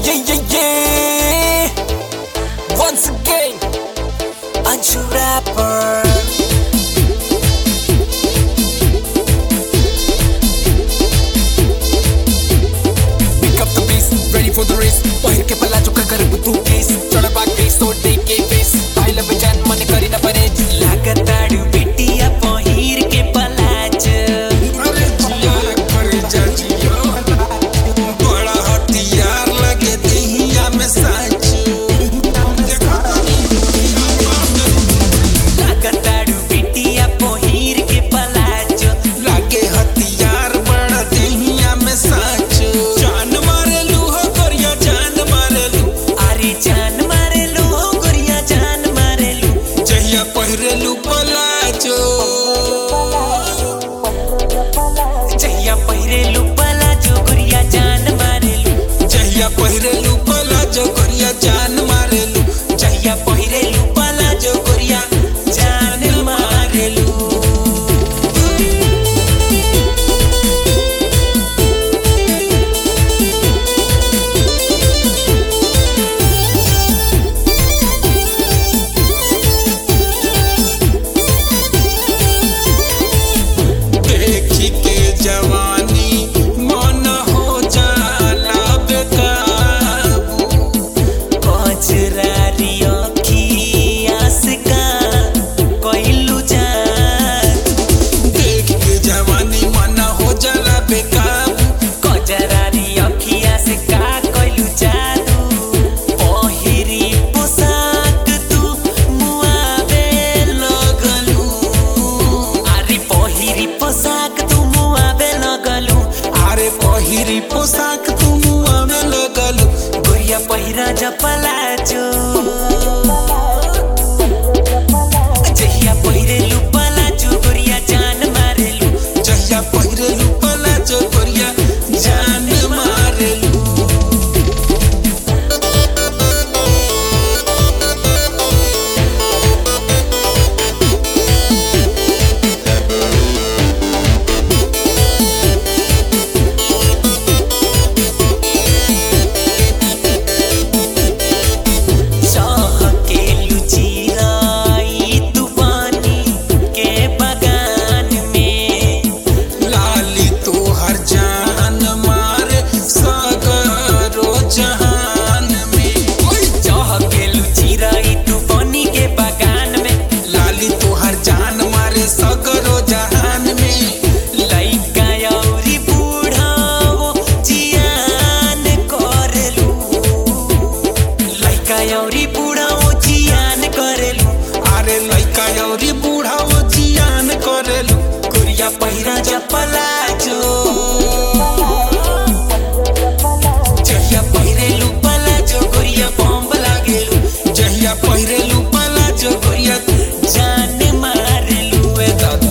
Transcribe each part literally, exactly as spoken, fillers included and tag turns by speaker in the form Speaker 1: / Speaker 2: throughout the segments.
Speaker 1: yeah, yeah, yeah. Once again, Anshu Rapper. Pick up the bass, ready for the race. Bahir ke pala chuka kar tu case. Chada back case, so take a face. I love a jan, mane kari na pare. Lagatadu bitiya bahir ke pala ch.
Speaker 2: अरे जिया करे जाजियो बड़ा हथियार लगे दहिया में साच
Speaker 1: Lagatadu bitiya bahir ke pala ch.
Speaker 2: लगे हथियार बड़ा दहिया में साच जान मारे लू हो करिया जान मारे लू
Speaker 1: अरे जान मारे लो गोरिया जान मारे लो.
Speaker 2: जहिया पहिरे लू पलाचो
Speaker 1: जहिया पहिरे लो पला जो गोरिया जान मारे लो.
Speaker 2: जहिया पहिरे लू पलाचो करिया जान मारे लू
Speaker 1: जहिया पहिरे लो पला जो गोरिया जान मारे लो.
Speaker 2: देखी के जवानी मन हो जाला बेकाबू
Speaker 1: कचरारी अखिया से का कइलू जादू.
Speaker 2: देख के जवानी मन हो जाला बेकाबू
Speaker 1: कचरारी अखिया से का कइलू जादू. पहिरी पोशाक तू मुआवे लगलू. अरे पहिरी पोशाक तू मुआवे लगलू.
Speaker 2: अरे पहिरी पोशाक तुम आवे लगलू
Speaker 1: गोरिया पहिरा जपला जो. जहिया पहिरे लू पला जो गोरिया जान मारे लू.
Speaker 2: जहिया पहिरे लू पला जो करिया जान मारे लू
Speaker 1: चहकेलू चिराई तूफानी के बगान में.
Speaker 2: लाली तो हर जान मारे सागरो जहान में
Speaker 1: चहकेलू चिराई तूफानी के बगान में.
Speaker 2: लाली तो हर जान मारे सगरो जहान में
Speaker 1: लइका अउरी बूढ़ाओ जियान करेलू. लइका अउरी बूढ़ाओ जियान करेलू.
Speaker 2: अरे लइका अउरी बूढ़ा वो जियान करेलू
Speaker 1: गोरिया पहिरा जपला जो. जहिया पहिरेलू पला जो गोरिया बम लागेलू.
Speaker 2: जहिया पहिरे लू पला जो करिया
Speaker 1: जान मारेलू ए दादा.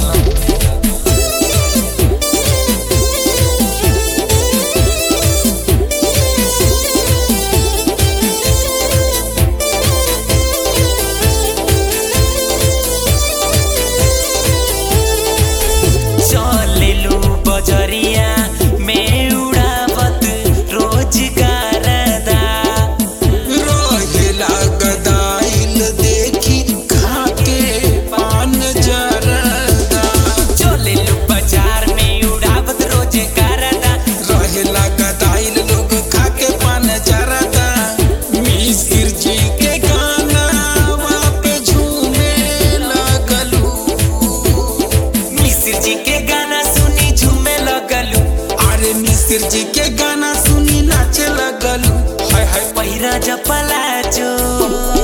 Speaker 1: चलेलू बजरिया में उड़ावत रोजगार दा.
Speaker 2: रहेला गदाइल देखी खाके पान जरदा
Speaker 1: चलेलू बाजार में उड़ावत रोजगार दा.
Speaker 2: रहेला गदाइल लोग खाके पान जरदा मिसिर जी के गाना पे झूमे लगलू
Speaker 1: मिसिर जी के गाना सुनी झूमे लगलू.
Speaker 2: अरे मिसिर जी के गाना सुनी नाचे लगलू हाय हाय
Speaker 1: पहिरा जपला जो.